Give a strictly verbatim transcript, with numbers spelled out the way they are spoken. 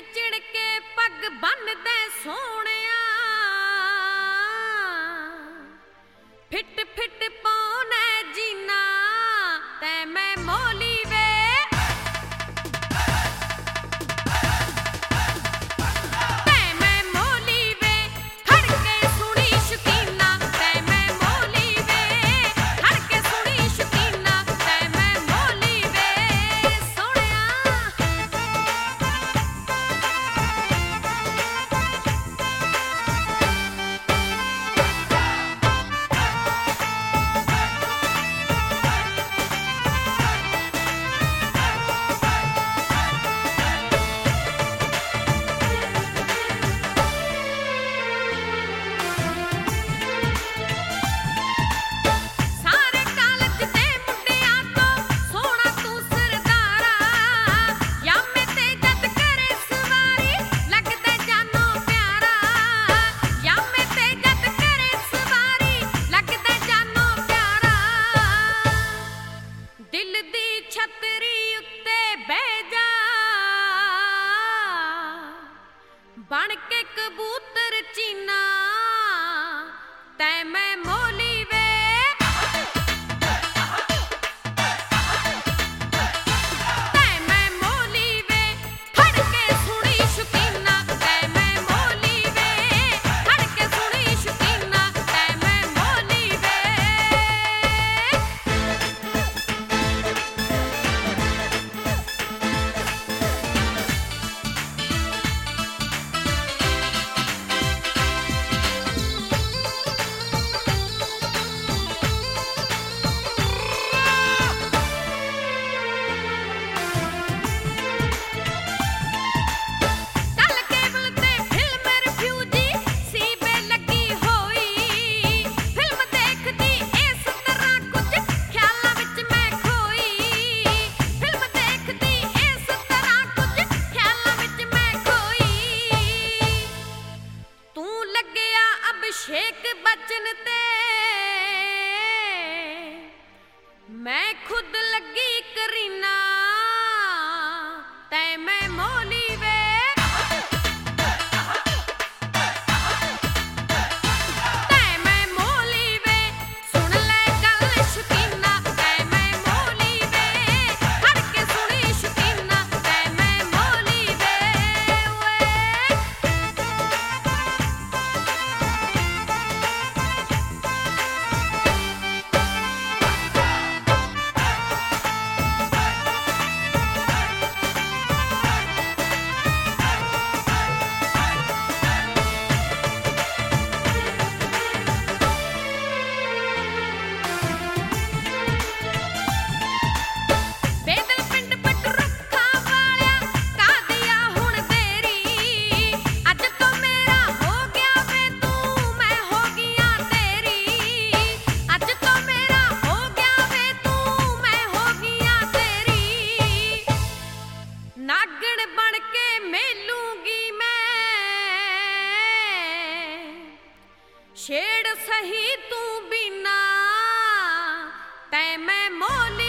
चिड़ के पग बन्नदे सोहणिया फिट फिट पाउणे जीना ते मैं मोली वे ते मैं मोली वे खड़ के सुनी शकीना ते मैं मोली वे खड़ के सुनी शकीना ते मैं मोली वे सोहणिया बन के कबूतर चीना तै मैं मोली वे तै मैं मोली वे खड़ के सुनी शकीना तै मैं मोली वे खड़ के सुनी शकीना तै मैं मोली वे शेख बचन ते मैं खुद लगी करीना तै मैं मोली वे तै मैं मोली वे सुन ले गल शकीना तै मैं मोली वे खड़ के सुनी शकीना तै मैं मोली वे नागण बन के मेलूंगी मैं छेड़ सही तू बिना तै मैं मोली